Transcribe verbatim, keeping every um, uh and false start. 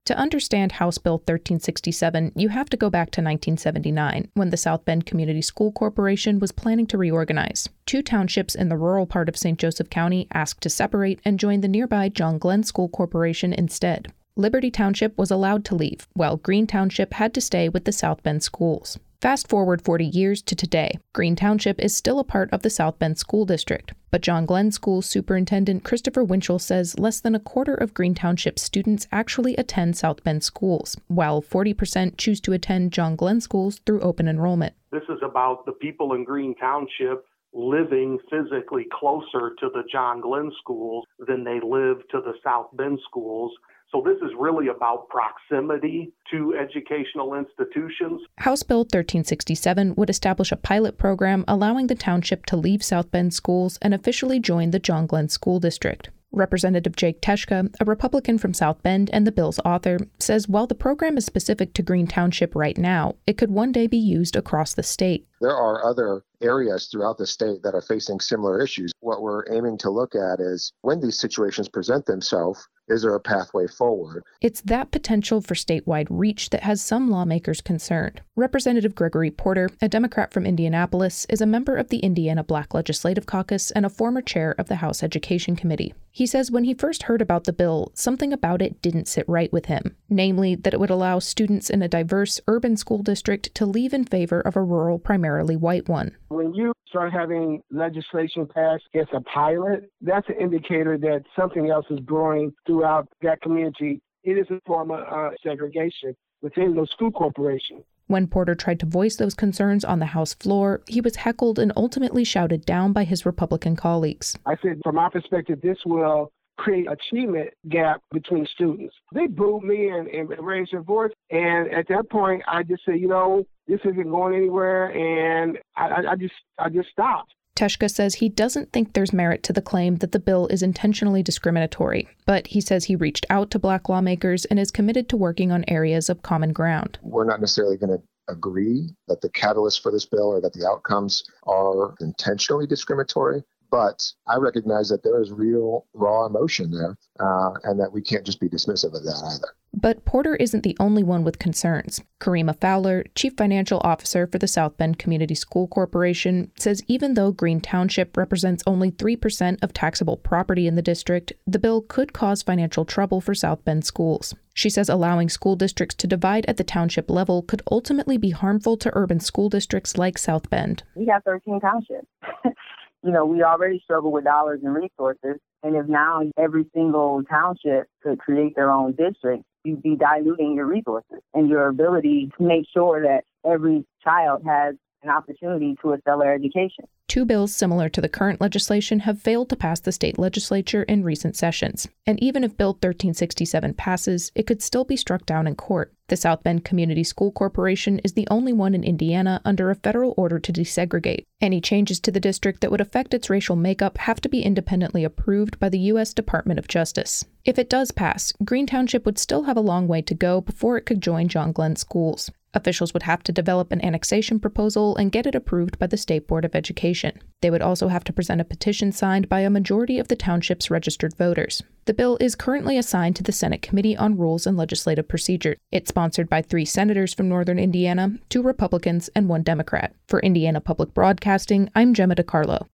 To understand House Bill thirteen sixty-seven, you have to go back to nineteen seventy-nine, when the South Bend Community School Corporation was planning to reorganize. Two townships in the rural part of Saint Joseph County asked to separate and join the nearby John Glenn School Corporation instead. Liberty Township was allowed to leave, while Green Township had to stay with the South Bend schools. Fast forward forty years to today, Green Township is still a part of the South Bend School District, but John Glenn School Superintendent Christopher Winchell says less than a quarter of Green Township students actually attend South Bend schools, while forty percent choose to attend John Glenn schools through open enrollment. This is about the people in Green Township living physically closer to the John Glenn schools than they live to the South Bend schools. So this is really about proximity to educational institutions. House Bill thirteen sixty-seven would establish a pilot program allowing the township to leave South Bend schools and officially join the John Glenn School District. Representative Jake Teschka, a Republican from South Bend and the bill's author, says while the program is specific to Green Township right now, it could one day be used across the state. There are other areas throughout the state that are facing similar issues. What we're aiming to look at is when these situations present themselves, is there a pathway forward? It's that potential for statewide reach that has some lawmakers concerned. Representative Gregory Porter, a Democrat from Indianapolis, is a member of the Indiana Black Legislative Caucus and a former chair of the House Education Committee. He says when he first heard about the bill, something about it didn't sit right with him, namely that it would allow students in a diverse urban school district to leave in favor of a rural, primarily white one. When you start having legislation passed against a pilot, that's an indicator that something else is growing throughout that community. It is a form of uh, segregation within those school corporations. When Porter tried to voice those concerns on the House floor, he was heckled and ultimately shouted down by his Republican colleagues. I said, from my perspective, this will create achievement gap between students. They booed me and, and raised their voice. And at that point, I just said, you know, this isn't going anywhere. And I, I, I just I just stopped. Teschka says he doesn't think there's merit to the claim that the bill is intentionally discriminatory, but he says he reached out to Black lawmakers and is committed to working on areas of common ground. We're not necessarily going to agree that the catalyst for this bill or that the outcomes are intentionally discriminatory, but I recognize that there is real raw emotion there uh, and that we can't just be dismissive of that either. But Porter isn't the only one with concerns. Karima Fowler, Chief Financial Officer for the South Bend Community School Corporation, says even though Green Township represents only three percent of taxable property in the district, the bill could cause financial trouble for South Bend schools. She says allowing school districts to divide at the township level could ultimately be harmful to urban school districts like South Bend. We have thirteen townships. You know, we already struggle with dollars and resources. And if now every single township could create their own district, you'd be diluting your resources and your ability to make sure that every child has an opportunity to a stellar education. Two bills similar to the current legislation have failed to pass the state legislature in recent sessions. And even if Bill thirteen sixty-seven passes, it could still be struck down in court. The South Bend Community School Corporation is the only one in Indiana under a federal order to desegregate. Any changes to the district that would affect its racial makeup have to be independently approved by the U S Department of Justice. If it does pass, Green Township would still have a long way to go before it could join John Glenn schools. Officials would have to develop an annexation proposal and get it approved by the State Board of Education. They would also have to present a petition signed by a majority of the township's registered voters. The bill is currently assigned to the Senate Committee on Rules and Legislative Procedure. It's sponsored by three senators from Northern Indiana, two Republicans, and one Democrat. For Indiana Public Broadcasting, I'm Gemma DiCarlo.